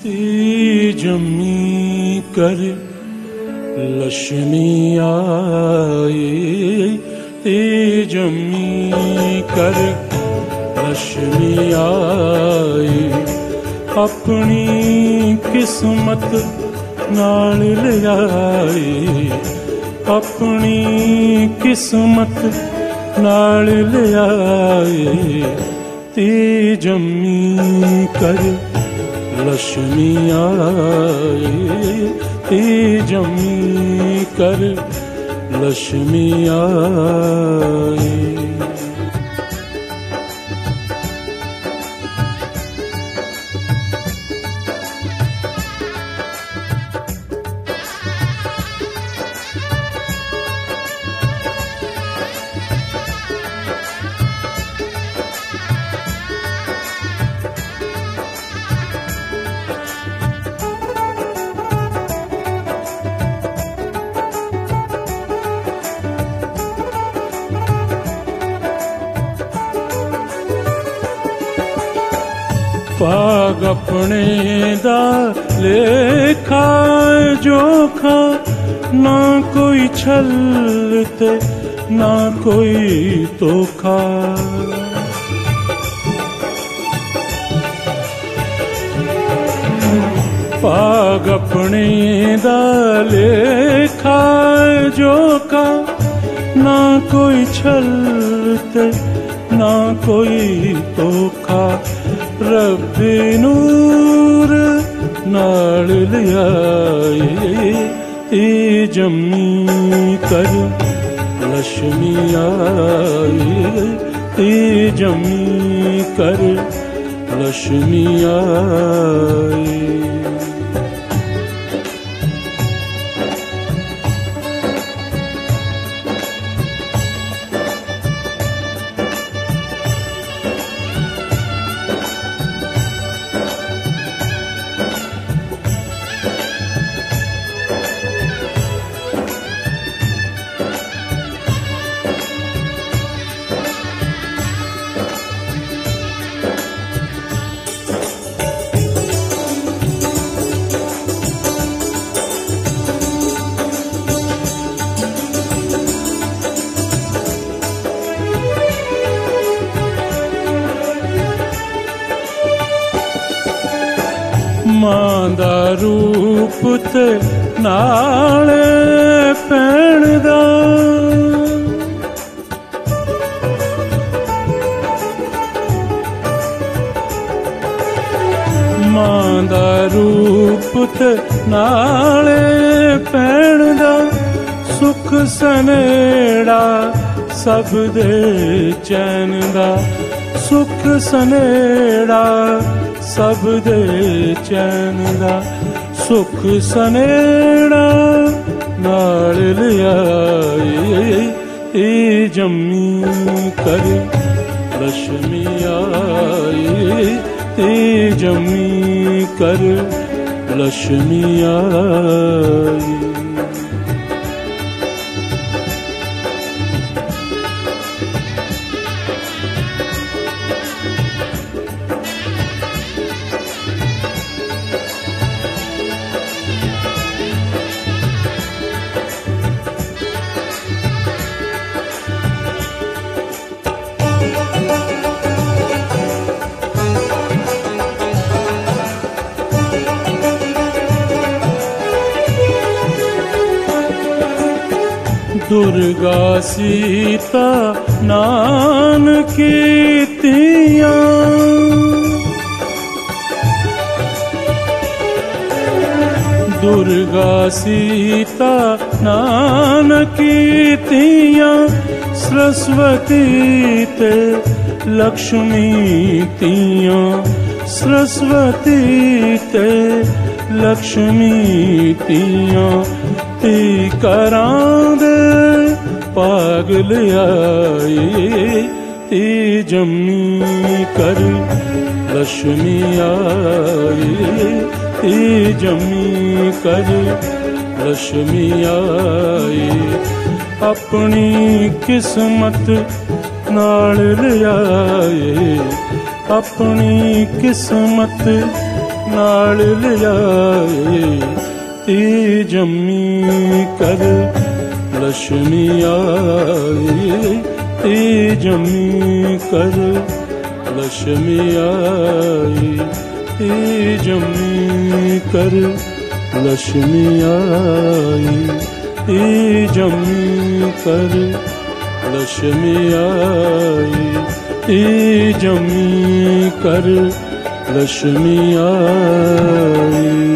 जमी कर लक्ष्मी आई, ते जमी कर लक्ष्मी आई, अपनी किस्मत नाल ले आई, अपनी किस्मत नाल ले आई, ते जमी कर लक्ष्मी आई, ते जमी कर लक्ष्मी आई। पाग अपने दा लेखा जोखा, ना कोई छल ते ना कोई धोखा। पाग अपने दा लेखा जोखा, ना कोई छल ते ना कोई धोखा। रब्बे नूर नाल लियाई, ते जमी कर लक्ष्मी आई, ते जमी कर लक्ष्मी आई। मां दा रूप ते नाल पैण दा, मां दा रूप ते नाल पैण दा, सुख सनेड़ा सब दे चैन दा, सुख सनेड़ा सब दे चैन दा, सुख सनेड़ा नाल लियाई, ते जमी कर लक्ष्मी आई, ते जमी कर लक्ष्मी आई। दुर्गा सीता नानकी तियां, दुर्गा सीता नानकी तियां, सरस्वती ते लक्ष्मी तियां, सरस्वती ते लक्ष्मी तियां, ती करां दे पागल आई, ती जमी कर लक्ष्मी आई, ती जमी कर लक्ष्मी आई, अपनी किस्मत नाल लियाए, अपनी किस्मत नाल लियाए ती जम्मी कर लक्ष्मी आई ती जम्मी कर लक्ष्मी आई ती जम्मी कर लक्ष्मी आई ती जम्मी कर लक्ष्मी आई ती जम्मी कर लक्ष्मी आई।